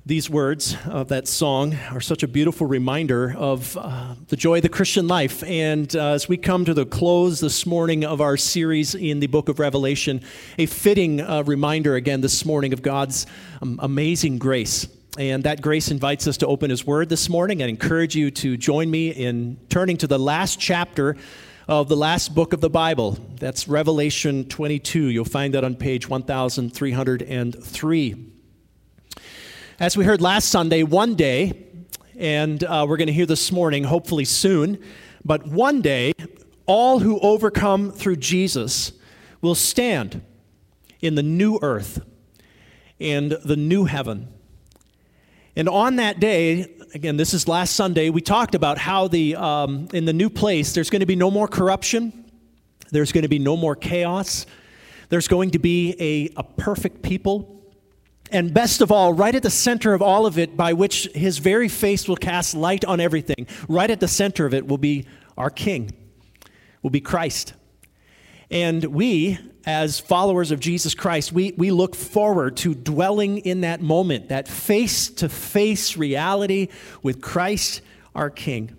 These words of that song are such a beautiful reminder of the joy of the Christian life. And as we come to the close this morning of our series in the book of Revelation, a fitting reminder again this morning of God's amazing grace. And that grace invites us to open His Word this morning. I encourage you to join me in turning to the last chapter of the last book of the Bible. That's Revelation 22. You'll find that on page 1303. As we heard last Sunday, one day, and we're going to hear this morning, hopefully soon, but one day, all who overcome through Jesus will stand in the new earth and the new heaven. And on that day, again, this is last Sunday, we talked about how in the new place, there's going to be no more corruption, there's going to be no more chaos, there's going to be a perfect people. And best of all, right at the center of all of it, by which His very face will cast light on everything, right at the center of it will be our King, will be Christ. And we, as followers of Jesus Christ, we look forward to dwelling in that moment, that face-to-face reality with Christ, our King.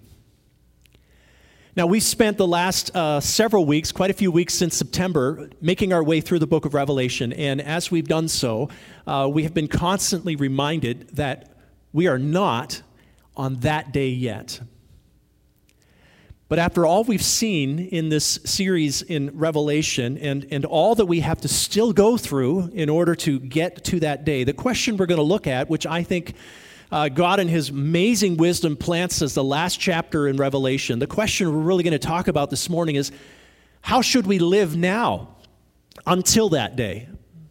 Now, we've spent the last several weeks, quite a few weeks since September, making our way through the book of Revelation. And as we've done so, we have been constantly reminded that we are not on that day yet. But after all we've seen in this series in Revelation and all that we have to still go through in order to get to that day, the question we're going to look at, which I think God in His amazing wisdom plants as the last chapter in Revelation, the question we're really going to talk about this morning is, how should we live now until that day?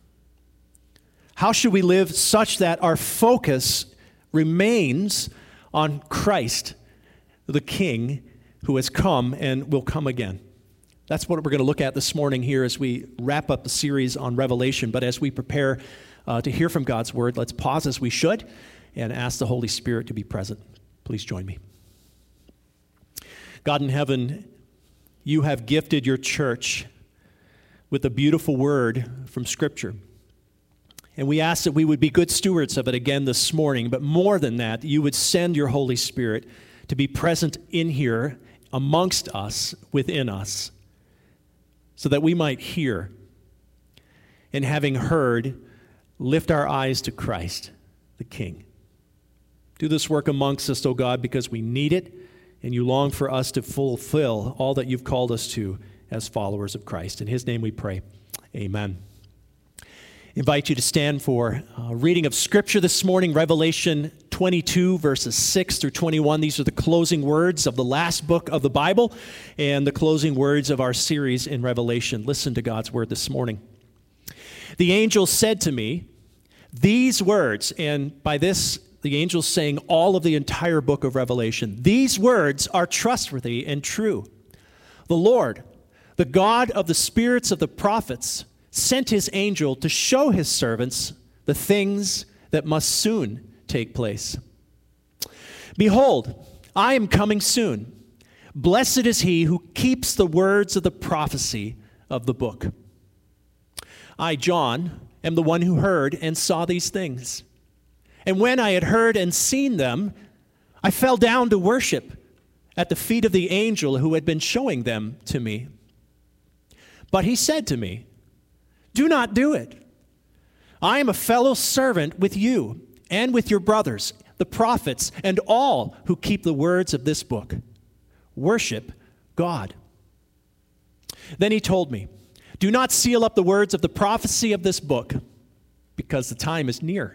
How should we live such that our focus remains on Christ, the King, who has come and will come again? That's what we're going to look at this morning here as we wrap up the series on Revelation. But as we prepare to hear from God's Word, let's pause as we should and ask the Holy Spirit to be present. Please join me. God in heaven, You have gifted Your church with a beautiful word from Scripture. And we ask that we would be good stewards of it again this morning, but more than that, You would send Your Holy Spirit to be present in here, amongst us, within us, so that we might hear, and having heard, lift our eyes to Christ, the King. Do this work amongst us, O God, because we need it, and You long for us to fulfill all that You've called us to as followers of Christ. In His name we pray. Amen. I invite you to stand for a reading of Scripture this morning, Revelation 22, verses 6 through 21. These are the closing words of the last book of the Bible and the closing words of our series in Revelation. Listen to God's Word this morning. The angel said to me, these words, and by this, the angel's saying all of the entire book of Revelation, these words are trustworthy and true. The Lord, the God of the spirits of the prophets, sent His angel to show His servants the things that must soon take place. Behold, I am coming soon. Blessed is he who keeps the words of the prophecy of the book. I, John, am the one who heard and saw these things. And when I had heard and seen them, I fell down to worship at the feet of the angel who had been showing them to me. But he said to me, do not do it. I am a fellow servant with you and with your brothers, the prophets, and all who keep the words of this book. Worship God. Then he told me, do not seal up the words of the prophecy of this book, because the time is near.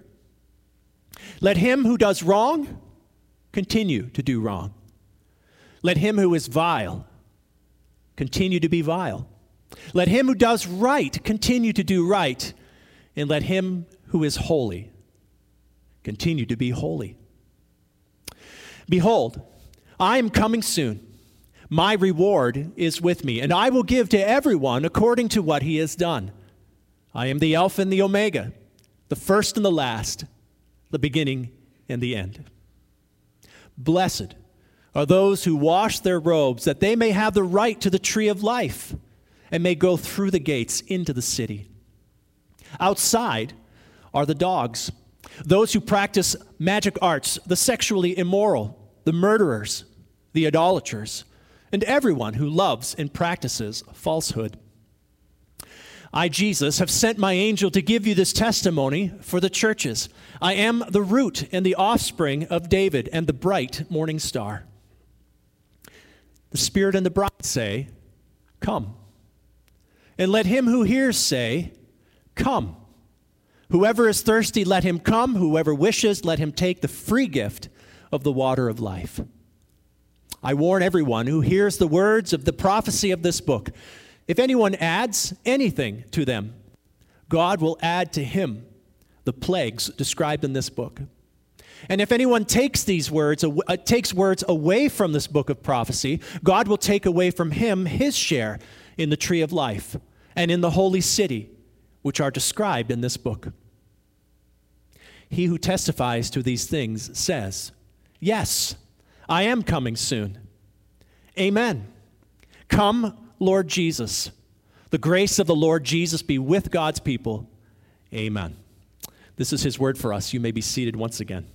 Let him who does wrong continue to do wrong. Let him who is vile continue to be vile. Let him who does right continue to do right. And let him who is holy continue to be holy. Behold, I am coming soon. My reward is with me, and I will give to everyone according to what he has done. I am the Alpha and the Omega, the first and the last, the beginning and the end. Blessed are those who wash their robes, that they may have the right to the tree of life and may go through the gates into the city. Outside are the dogs, those who practice magic arts, the sexually immoral, the murderers, the idolaters, and everyone who loves and practices falsehood. I, Jesus, have sent my angel to give you this testimony for the churches. I am the root and the offspring of David and the bright morning star. The Spirit and the bride say, come. And let him who hears say, come. Whoever is thirsty, let him come. Whoever wishes, let him take the free gift of the water of life. I warn everyone who hears the words of the prophecy of this book. If anyone adds anything to them, God will add to him the plagues described in this book. And if anyone takes words away from this book of prophecy, God will take away from him his share in the tree of life and in the holy city, which are described in this book. He who testifies to these things says, yes, I am coming soon. Amen. Come, Lord Jesus. The grace of the Lord Jesus be with God's people. Amen. This is his word for us. You may be seated once again.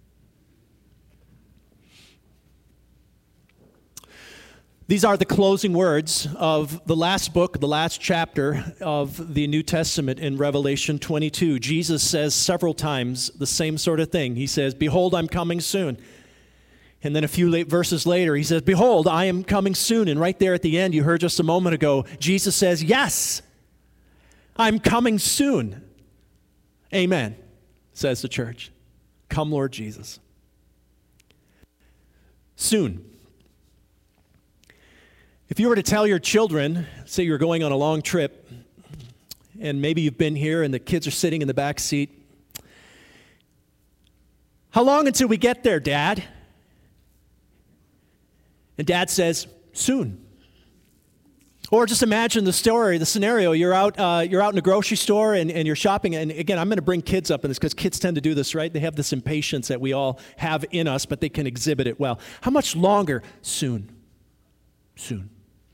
These are the closing words of the last book, the last chapter of the New Testament in Revelation 22. Jesus says several times the same sort of thing. He says, behold, I'm coming soon. And then a few verses later, he says, behold, I am coming soon. And right there at the end, you heard just a moment ago, Jesus says, yes, I'm coming soon. Amen, says the church. Come, Lord Jesus. Soon. If you were to tell your children, say you're going on a long trip, and maybe you've been here and the kids are sitting in the back seat, how long until we get there, Dad? And Dad says, soon. Or just imagine the scenario. You're out in a grocery store and you're shopping. And again, I'm going to bring kids up in this because kids tend to do this, right? They have this impatience that we all have in us, but they can exhibit it well. How much longer? Soon. Soon.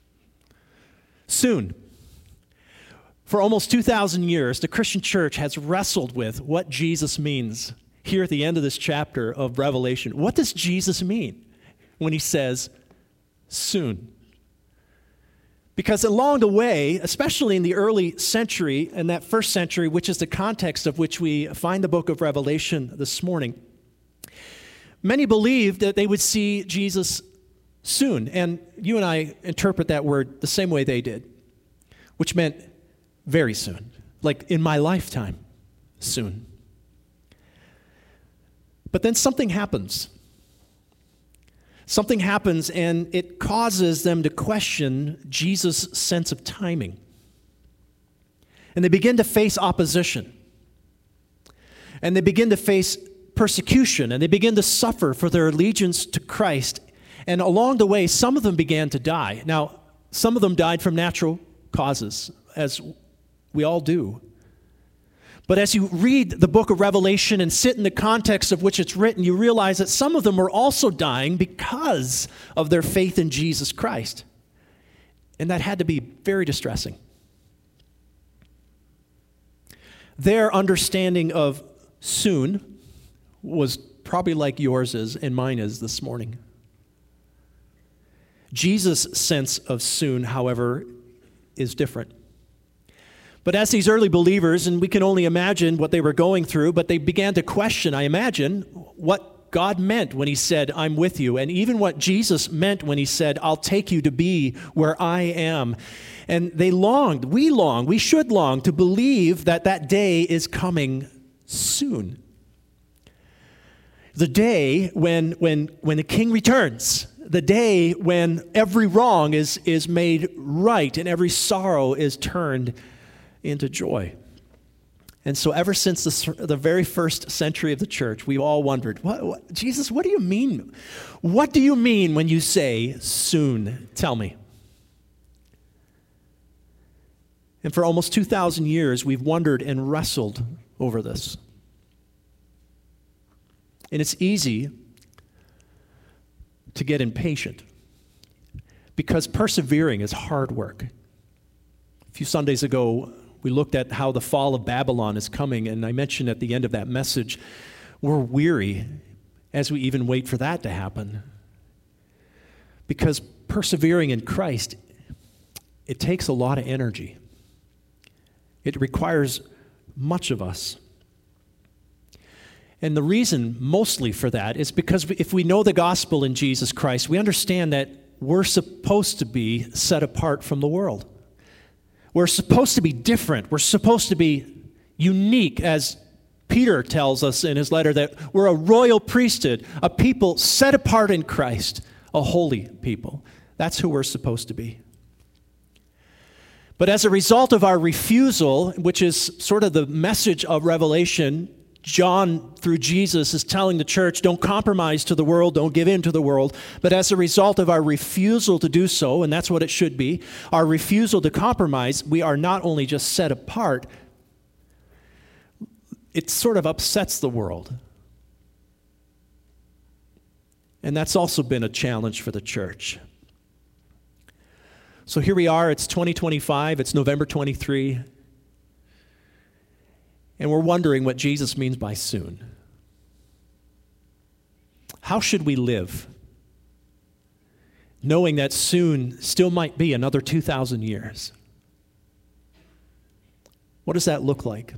Soon. For almost 2,000 years, the Christian church has wrestled with what Jesus means here at the end of this chapter of Revelation. What does Jesus mean when he says, soon? Because along the way, especially in the early century, in that first century, which is the context of which we find the book of Revelation this morning, many believed that they would see Jesus soon. And you and I interpret that word the same way they did, which meant very soon, like in my lifetime, soon. But then something happens. Something happens, and it causes them to question Jesus' sense of timing. And they begin to face opposition. And they begin to face persecution, and they begin to suffer for their allegiance to Christ. And along the way, some of them began to die. Now, some of them died from natural causes, as we all do. But as you read the book of Revelation and sit in the context of which it's written, you realize that some of them were also dying because of their faith in Jesus Christ. And that had to be very distressing. Their understanding of soon was probably like yours is and mine is this morning. Jesus' sense of soon, however, is different. But as these early believers, and we can only imagine what they were going through, but they began to question, I imagine, what God meant when he said, I'm with you, and even what Jesus meant when he said, I'll take you to be where I am. And they longed, we should long to believe that that day is coming soon. The day when the King returns, the day when every wrong is made right and every sorrow is turned into joy. And so ever since the very first century of the church, we've all wondered, Jesus, what do you mean? What do you mean when you say soon? Tell me. And for almost 2,000 years, we've wondered and wrestled over this. And it's easy to get impatient because persevering is hard work. A few Sundays ago, We looked at how the fall of Babylon is coming, and I mentioned at the end of that message, we're weary as we even wait for that to happen. Because persevering in Christ, it takes a lot of energy. It requires much of us. And the reason mostly for that is because if we know the gospel in Jesus Christ, we understand that we're supposed to be set apart from the world. We're supposed to be different. We're supposed to be unique, as Peter tells us in his letter, that we're a royal priesthood, a people set apart in Christ, a holy people. That's who we're supposed to be. But as a result of our refusal, which is sort of the message of Revelation, John, through Jesus, is telling the church, don't compromise to the world, don't give in to the world. But as a result of our refusal to do so, and that's what it should be, our refusal to compromise, we are not only just set apart, it sort of upsets the world. And that's also been a challenge for the church. So here we are, it's 2025, it's November 23, and we're wondering what Jesus means by soon. How should we live, knowing that soon still might be another 2,000 years? What does that look like?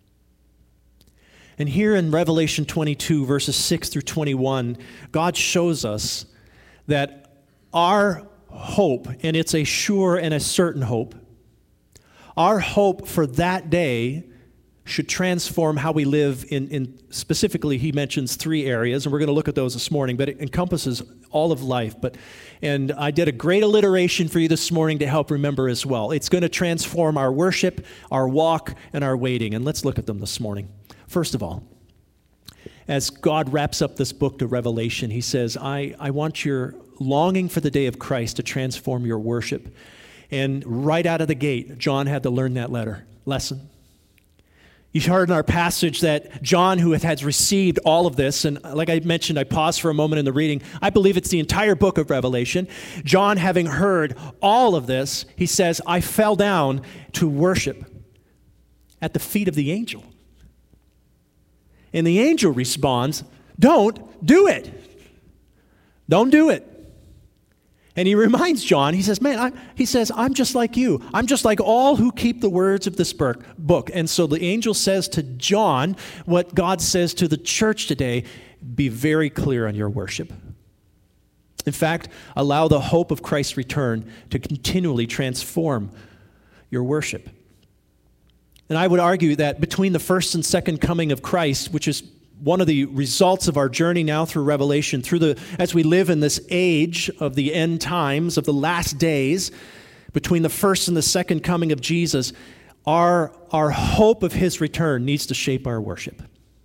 And here in Revelation 22, verses 6 through 21, God shows us that our hope, and it's a sure and a certain hope, our hope for that day should transform how we live in specifically, he mentions 3 areas, and we're going to look at those this morning, but it encompasses all of life. And I did a great alliteration for you this morning to help remember as well. It's going to transform our worship, our walk, and our waiting, and let's look at them this morning. First of all, as God wraps up this book to Revelation, he says, I want your longing for the day of Christ to transform your worship. And right out of the gate, John had to learn that lesson. You heard in our passage that John, who has received all of this, and like I mentioned, I paused for a moment in the reading, I believe it's the entire book of Revelation. John, having heard all of this, he says, I fell down to worship at the feet of the angel. And the angel responds, don't do it. Don't do it. And he reminds John, he says, I'm just like you. I'm just like all who keep the words of this book. And so the angel says to John what God says to the church today, be very clear on your worship. In fact, allow the hope of Christ's return to continually transform your worship. And I would argue that between the first and second coming of Christ, which is one of the results of our journey now through Revelation, as we live in this age of the end times, of the last days, between the first and the second coming of Jesus, our hope of his return needs to shape our worship.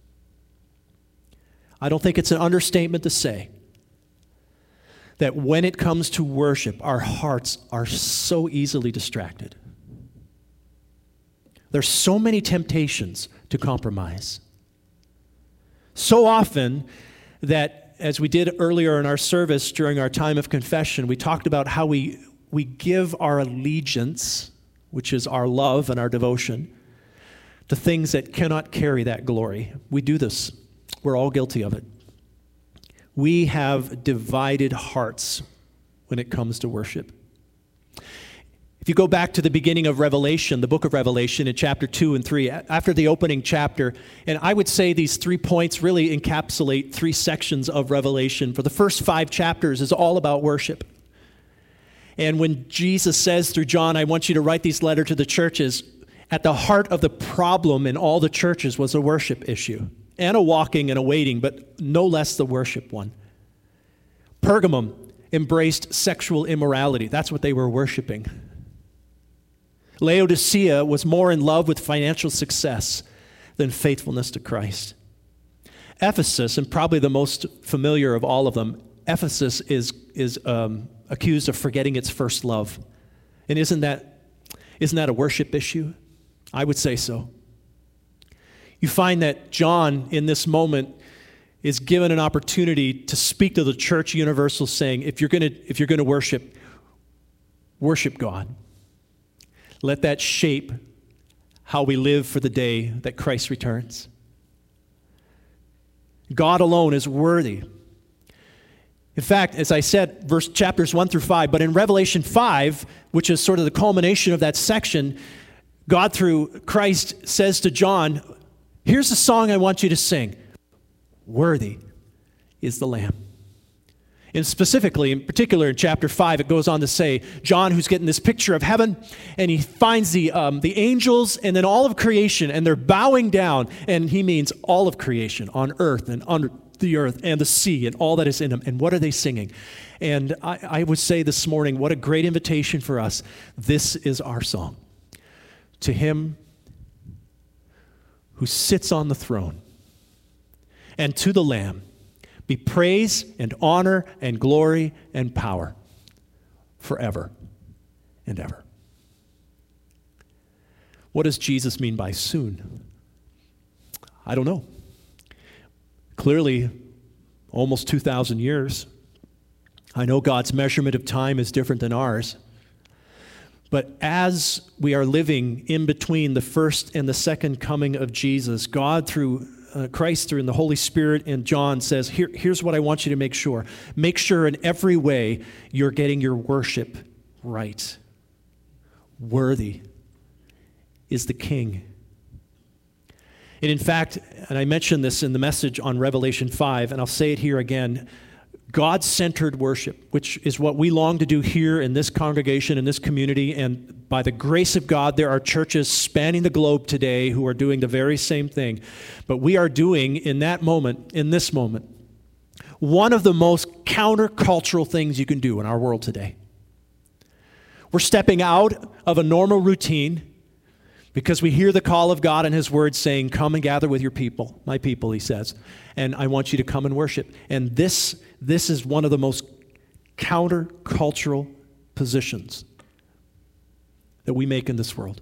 I don't think it's an understatement to say that when it comes to worship, our hearts are so easily distracted. There's so many temptations to compromise. So often that, as we did earlier in our service during our time of confession, we talked about how we give our allegiance, which is our love and our devotion, to things that cannot carry that glory. We do this. We're all guilty of it. We have divided hearts when it comes to worship. If you go back to the beginning of Revelation, the book of Revelation in chapter 2 and 3, after the opening chapter, and I would say these 3 points really encapsulate 3 sections of Revelation. For the first 5 chapters is all about worship. And when Jesus says through John, I want you to write these letters to the churches, at the heart of the problem in all the churches was a worship issue, and a walking and a waiting, but no less the worship one. Pergamum embraced sexual immorality. That's what they were worshiping. Laodicea was more in love with financial success than faithfulness to Christ. Ephesus, and probably the most familiar of all of them, Ephesus is accused of forgetting its first love. And isn't that a worship issue? I would say so. You find that John, in this moment, is given an opportunity to speak to the church universal, saying, if you're going to worship God. Let that shape how we live for the day that Christ returns. God alone is worthy. In fact, as I said, chapters 1 through 5, but in Revelation 5, which is sort of the culmination of that section, God through Christ says to John, here's the song I want you to sing. Worthy is the Lamb. And specifically, in particular, in chapter 5, it goes on to say, John, who's getting this picture of heaven, and he finds the angels and then all of creation, and they're bowing down, and he means all of creation on earth and under the earth and the sea and all that is in them. And what are they singing? And I would say this morning, what a great invitation for us. This is our song. To him who sits on the throne and to the Lamb be praise and honor and glory and power forever and ever. What does Jesus mean by soon? I don't know. Clearly, almost 2,000 years. I know God's measurement of time is different than ours. But as we are living in between the first and the second coming of Jesus, God through Christ through the Holy Spirit and John says, here's what I want you to make sure. Make sure in every way you're getting your worship right. Worthy is the King. And in fact, and I mentioned this in the message on Revelation 5, and I'll say it here again, God-centered worship, which is what we long to do here in this congregation, in this community, and by the grace of God, there are churches spanning the globe today who are doing the very same thing. But we are doing in that moment, in this moment, one of the most countercultural things you can do in our world today. We're stepping out of a normal routine because we hear the call of God and his word saying, come and gather with your people, my people, he says, and I want you to come and worship. And this is one of the most countercultural positions that we make in this world.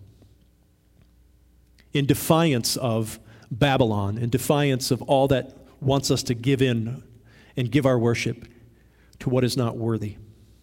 In defiance of Babylon, in defiance of all that wants us to give in and give our worship to what is not worthy.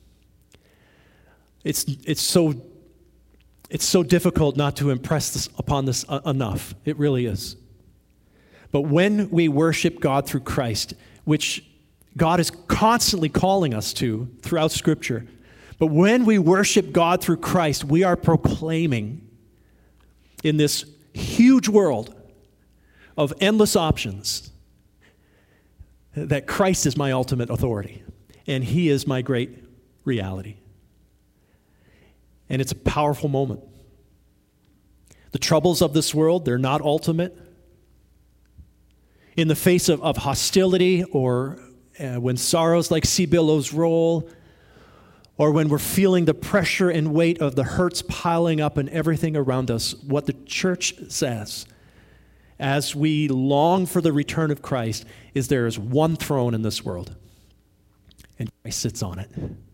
It's so difficult not to impress upon this enough. It really is. But when we worship God through Christ, which God is constantly calling us to throughout Scripture, but when we worship God through Christ, we are proclaiming in this huge world of endless options that Christ is my ultimate authority, and he is my great reality. And it's a powerful moment. The troubles of this world, they're not ultimate. In the face of hostility or when sorrows like sea billows roll, or when we're feeling the pressure and weight of the hurts piling up and everything around us, what the church says as we long for the return of Christ is there is one throne in this world, and Christ sits on it.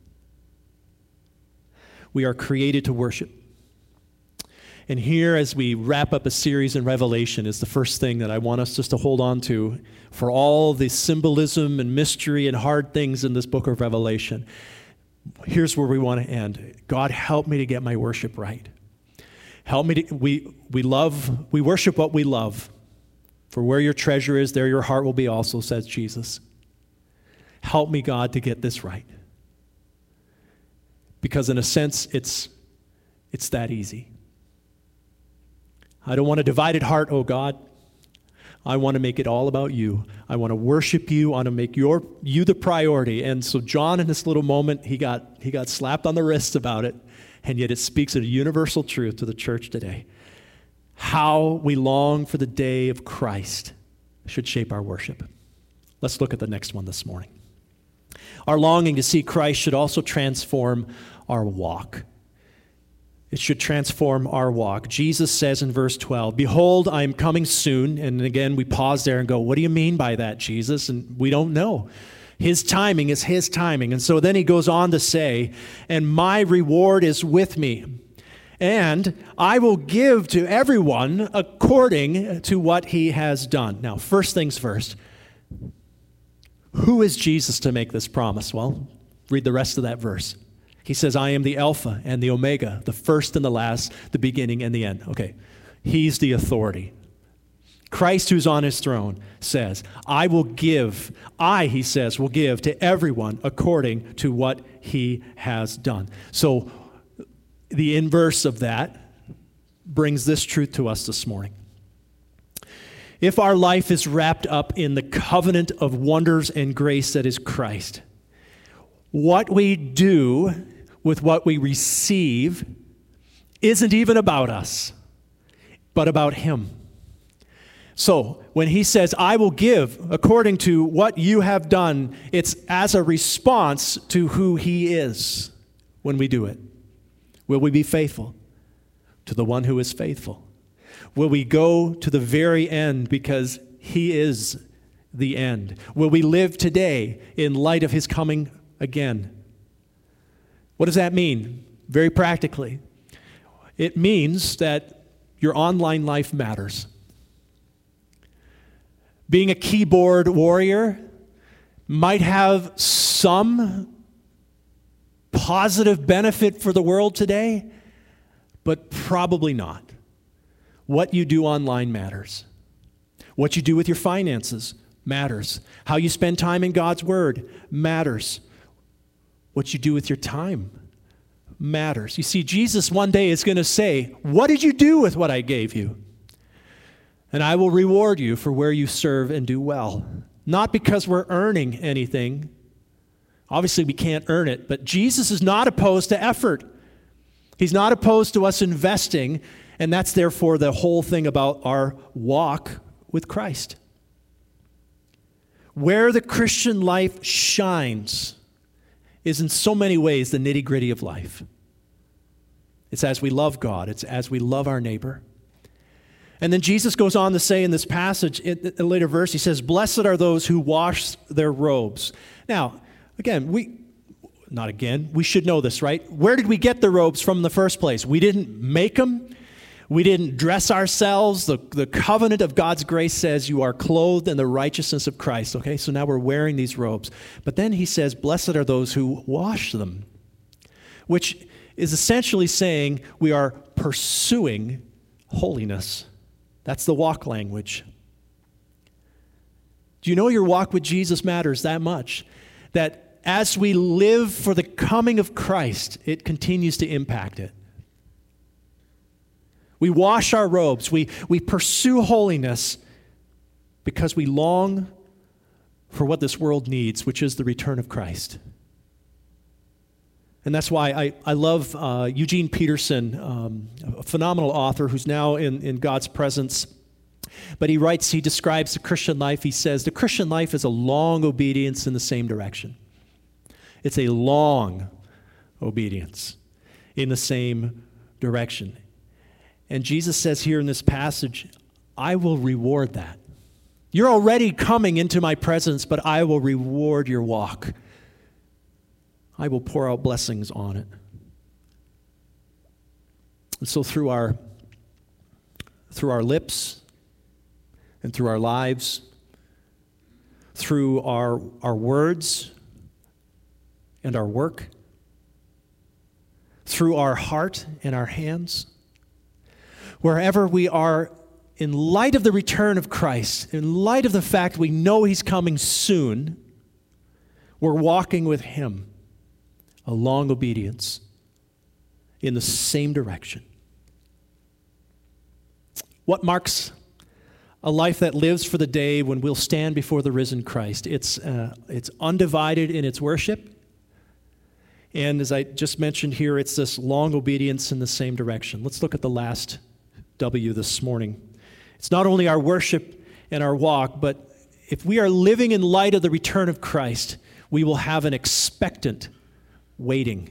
We are created to worship. And here, as we wrap up a series in Revelation, is the first thing that I want us just to hold on to for all the symbolism and mystery and hard things in this book of Revelation. Here's where we want to end. God, help me to get my worship right. Help me to, we worship what we love. For where your treasure is, there your heart will be also, says Jesus. Help me, God, to get this right. Because in a sense, it's that easy. I don't want a divided heart, oh God. I want to make it all about you. I want to worship you. I want to make you the priority. And so John, in this little moment, he got slapped on the wrist about it, and yet it speaks of a universal truth to the church today. How we long for the day of Christ should shape our worship. Let's look at the next one this morning. Our longing to see Christ should also transform our walk. It should transform our walk. Jesus says in verse 12, behold, I am coming soon. And again, we pause there and go, what do you mean by that, Jesus? And we don't know. His timing is his timing. And so then he goes on to say, and my reward is with me. And I will give to everyone according to what he has done. Now, first things first. Who is Jesus to make this promise? Well, read the rest of that verse. He says, I am the Alpha and the Omega, the first and the last, the beginning and the end. Okay, He's the authority. Christ, who's on his throne, says, he says, will give to everyone according to what he has done. So the inverse of that brings this truth to us this morning. If our life is wrapped up in the covenant of wonders and grace that is Christ, what we do with what we receive isn't even about us, but about him. So when he says, I will give according to what you have done, it's as a response to who he is when we do it. Will we be faithful to the one who is faithful? Will we go to the very end because he is the end? Will we live today in light of his coming again? What does that mean? Very practically, it means that your online life matters. Being a keyboard warrior might have some positive benefit for the world today, but probably not. What you do online matters. What you do with your finances matters. How you spend time in God's Word matters. What you do with your time matters. You see, Jesus one day is going to say, what did you do with what I gave you? And I will reward you for where you serve and do well. Not because we're earning anything. Obviously, we can't earn it, but Jesus is not opposed to effort. He's not opposed to us investing, and that's therefore the whole thing about our walk with Christ. Where the Christian life shines is in so many ways the nitty-gritty of life. It's as we love God. It's as we love our neighbor. And then Jesus goes on to say in this passage, in a later verse, he says, blessed are those who wash their robes. Now, we should know this, right? Where did we get the robes from in the first place? We didn't make them. We didn't dress ourselves. The covenant of God's grace says you are clothed in the righteousness of Christ. Okay, so now we're wearing these robes. But then he says, blessed are those who wash them, which is essentially saying we are pursuing holiness. That's the walk language. Do you know your walk with Jesus matters that much? That as we live for the coming of Christ, it continues to impact it. We wash our robes. We pursue holiness because we long for what this world needs, which is the return of Christ. And that's why I love Eugene Peterson, a phenomenal author who's now in God's presence. But he describes the Christian life. He says, the Christian life is a long obedience in the same direction. It's a long obedience in the same direction. And Jesus says here in this passage, I will reward that. You're already coming into my presence, but I will reward your walk. I will pour out blessings on it. And so through our lips and through our lives, through our words and our work, through our heart and our hands, wherever we are, in light of the return of Christ, in light of the fact we know he's coming soon, we're walking with him. A long obedience in the same direction. What marks a life that lives for the day when we'll stand before the risen Christ? It's undivided in its worship. And as I just mentioned here, it's this long obedience in the same direction. Let's look at the last W this morning. It's not only our worship and our walk, but if we are living in light of the return of Christ, we will have an expectant waiting.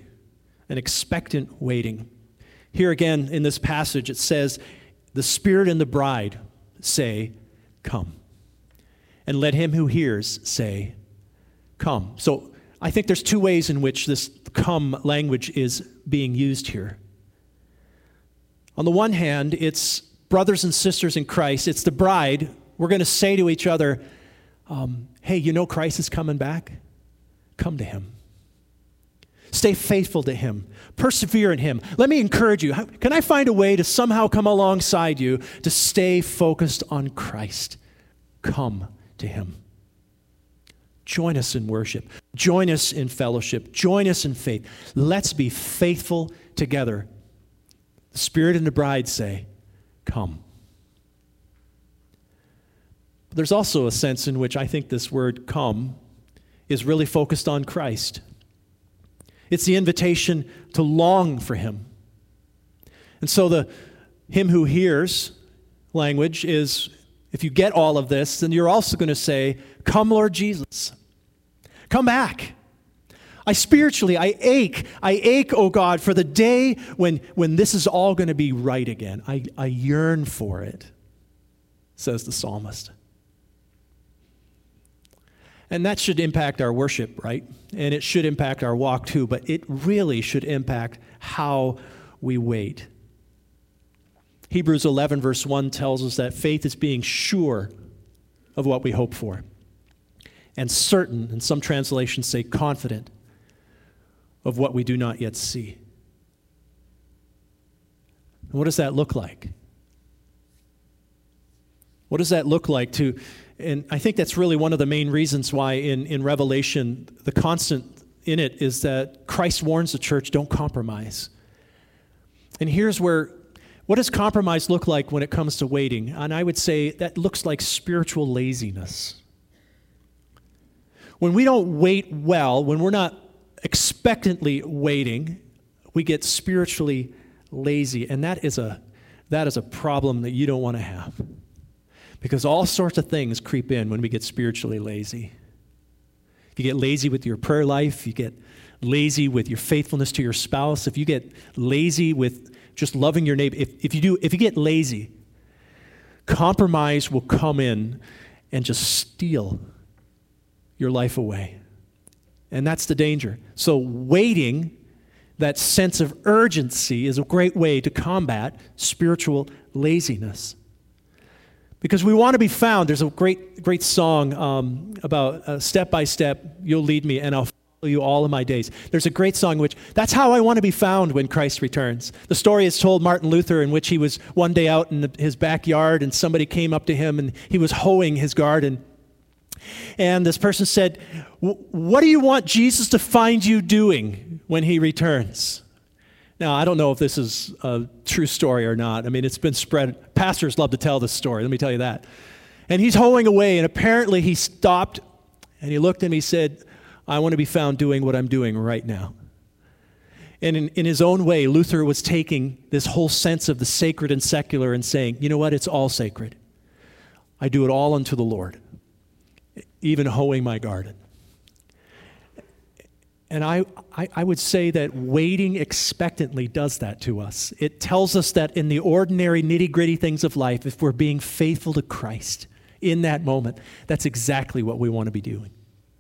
Here again in this passage it says, the Spirit and the bride say, come. And let him who hears say, come. So I think there's two ways in which this come language is being used here. On the one hand, it's brothers and sisters in Christ. It's the bride. We're going to say to each other, hey, you know Christ is coming back? Come to him. Stay faithful to him. Persevere in him. Let me encourage you. Can I find a way to somehow come alongside you to stay focused on Christ? Come to him. Join us in worship. Join us in fellowship. Join us in faith. Let's be faithful together. The Spirit and the bride say, come. There's also a sense in which I think this word come is really focused on Christ. It's the invitation to long for him. And so the him who hears language is, if you get all of this, then you're also going to say, come, Lord Jesus. Come back. I ache, oh God, for the day when this is all going to be right again. I yearn for it, says the psalmist. And that should impact our worship, right? And it should impact our walk too, but it really should impact how we wait. Hebrews 11 verse 1 tells us that faith is being sure of what we hope for, and certain, and some translations say confident, of what we do not yet see. And what does that look like? What does that look like to, and I think that's really one of the main reasons why in Revelation, the constant in it is that Christ warns the church, don't compromise. And here's where, what does compromise look like when it comes to waiting? And I would say that looks like spiritual laziness. When we don't wait well, when we're not expectantly waiting, we get spiritually lazy. And that is a problem that you don't want to have. Because all sorts of things creep in when we get spiritually lazy. If you get lazy with your prayer life, you get lazy with your faithfulness to your spouse, if you get lazy with just loving your neighbor, if you get lazy, compromise will come in and just steal your life away. And that's the danger. So waiting, that sense of urgency, is a great way to combat spiritual laziness. Because we want to be found. There's a great song about step by step, you'll lead me and I'll follow you all of my days. There's a great song which, that's how I want to be found when Christ returns. The story is told Martin Luther, in which he was one day out in his backyard and somebody came up to him and he was hoeing his garden. And this person said, what do you want Jesus to find you doing when he returns? Now, I don't know if this is a true story or not. I mean, it's been spread. Pastors love to tell this story, let me tell you that. And he's hoeing away, and apparently he stopped, and he looked and he said, I want to be found doing what I'm doing right now. And in his own way, Luther was taking this whole sense of the sacred and secular and saying, you know what, it's all sacred. I do it all unto the Lord, even hoeing my garden. And I would say that waiting expectantly does that to us. It tells us that in the ordinary nitty-gritty things of life, if we're being faithful to Christ in that moment, that's exactly what we want to be doing.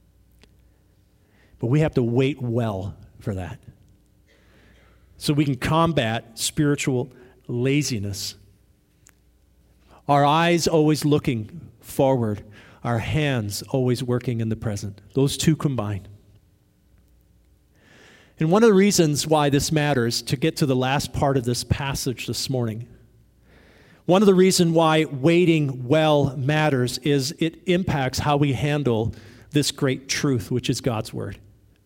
But we have to wait well for that, so we can combat spiritual laziness. Our eyes always looking forward, our hands always working in the present. Those two combined. And one of the reasons why this matters, to get to the last part of this passage this morning, one of the reasons why waiting well matters is it impacts how we handle this great truth, which is God's Word.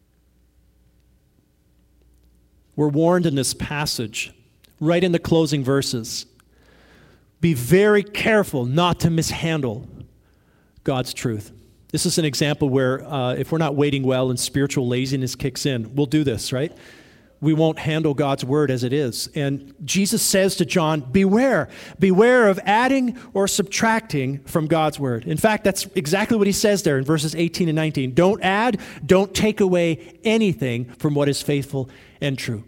We're warned in this passage, right in the closing verses, be very careful not to mishandle God's truth. This is an example where if we're not waiting well and spiritual laziness kicks in, we'll do this, right? We won't handle God's word as it is. And Jesus says to John, beware of adding or subtracting from God's word. In fact, that's exactly what he says there in verses 18 and 19. Don't add, don't take away anything from what is faithful and true.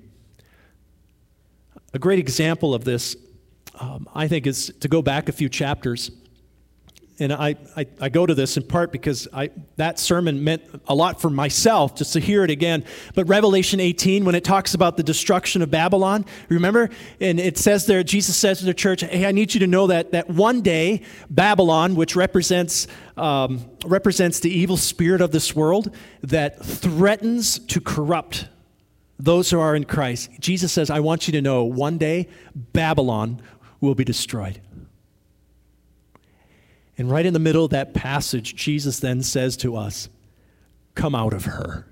A great example of this, I think, is to go back a few chapters. And I go to this in part because that sermon meant a lot for myself just to hear it again. But Revelation 18, when it talks about the destruction of Babylon, remember? And it says there, Jesus says to the church, hey, I need you to know that one day Babylon, which represents the evil spirit of this world that threatens to corrupt those who are in Christ. Jesus says, I want you to know one day Babylon will be destroyed. And right in the middle of that passage, Jesus then says to us, come out of her.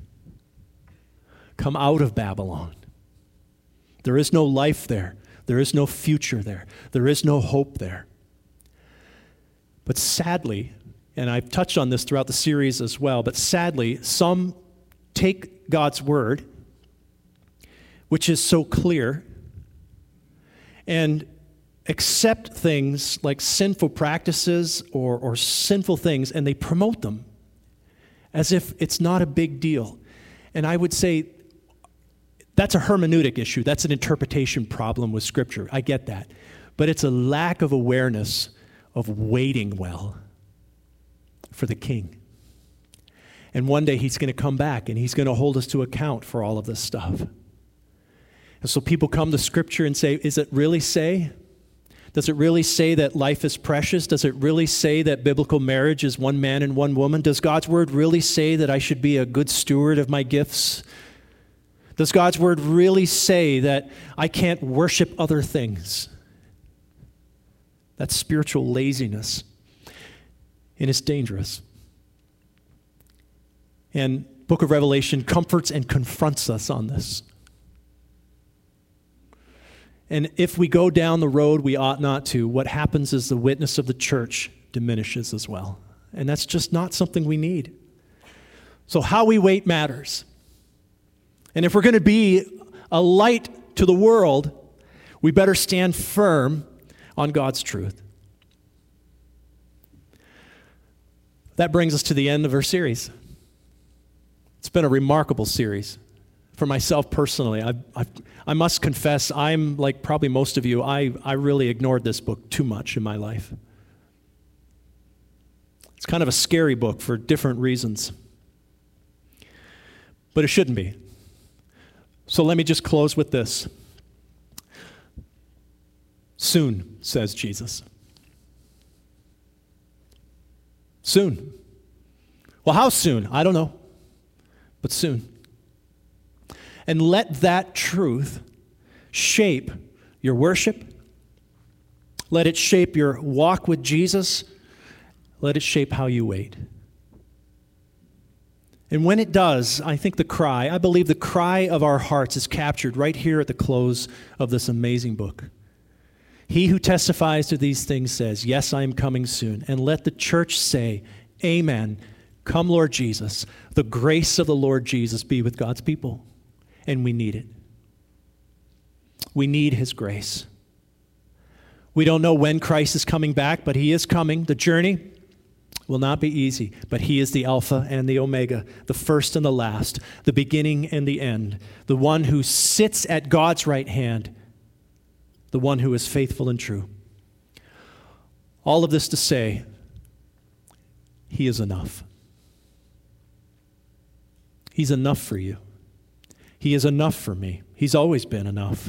Come out of Babylon. There is no life there. There is no future there. There is no hope there. But sadly, and I've touched on this throughout the series as well, but sadly, some take God's word, which is so clear, and accept things like sinful practices or sinful things, and they promote them as if it's not a big deal. And I would say that's a hermeneutic issue. That's an interpretation problem with Scripture. I get that. But it's a lack of awareness of waiting well for the King. And one day he's going to come back and he's going to hold us to account for all of this stuff. And so people come to Scripture and say, does it really say? Does it really say that life is precious? Does it really say that biblical marriage is one man and one woman? Does God's word really say that I should be a good steward of my gifts? Does God's word really say that I can't worship other things? That's spiritual laziness, and it's dangerous. And Book of Revelation comforts and confronts us on this. And if we go down the road we ought not to, what happens is the witness of the church diminishes as well. And that's just not something we need. So how we wait matters. And if we're going to be a light to the world, we better stand firm on God's truth. That brings us to the end of our series. It's been a remarkable series. For myself personally, I must confess, I'm like probably most of you, I really ignored this book too much in my life. It's kind of a scary book for different reasons. But it shouldn't be. So let me just close with this. Soon, says Jesus. Soon. Well, how soon? I don't know. But soon. And let that truth shape your worship. Let it shape your walk with Jesus. Let it shape how you wait. And when it does, I believe the cry of our hearts is captured right here at the close of this amazing book. He who testifies to these things says, yes, I am coming soon. And let the church say, amen. Come, Lord Jesus. The grace of the Lord Jesus be with God's people. And we need it. We need his grace. We don't know when Christ is coming back, but he is coming. The journey will not be easy, but he is the Alpha and the Omega, the first and the last, the beginning and the end, the one who sits at God's right hand, the one who is faithful and true. All of this to say, he is enough. He's enough for you. He is enough for me. He's always been enough.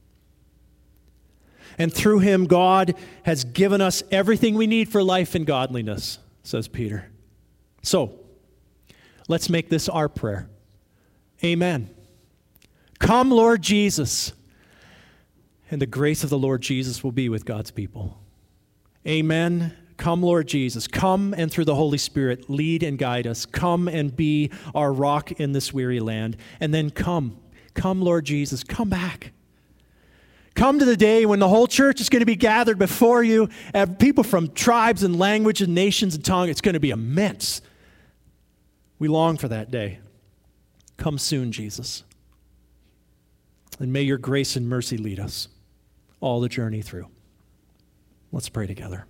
And through him, God has given us everything we need for life and godliness, says Peter. So, let's make this our prayer. Amen. Come, Lord Jesus. And the grace of the Lord Jesus will be with God's people. Amen. Come, Lord Jesus. Come and through the Holy Spirit, lead and guide us. Come and be our rock in this weary land. And then come, Lord Jesus, come back. Come to the day when the whole church is going to be gathered before you, and people from tribes and language and nations and tongue. It's going to be immense. We long for that day. Come soon, Jesus. And may your grace and mercy lead us all the journey through. Let's pray together.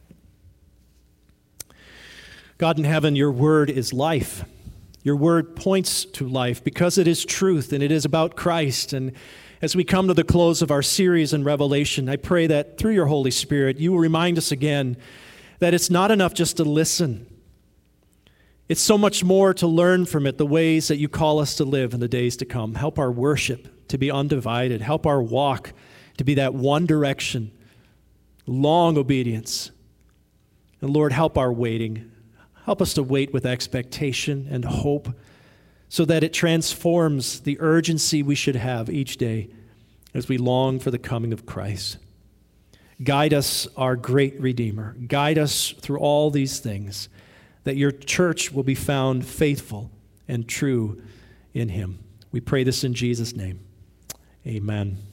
God in heaven, your word is life. Your word points to life because it is truth and it is about Christ. And as we come to the close of our series in Revelation, I pray that through your Holy Spirit, you will remind us again that it's not enough just to listen. It's so much more to learn from it, the ways that you call us to live in the days to come. Help our worship to be undivided. Help our walk to be that one direction, long obedience. And Lord, help our waiting. Help us to wait with expectation and hope so that it transforms the urgency we should have each day as we long for the coming of Christ. Guide us, our great Redeemer. Guide us through all these things, that your church will be found faithful and true in him. We pray this in Jesus' name. Amen.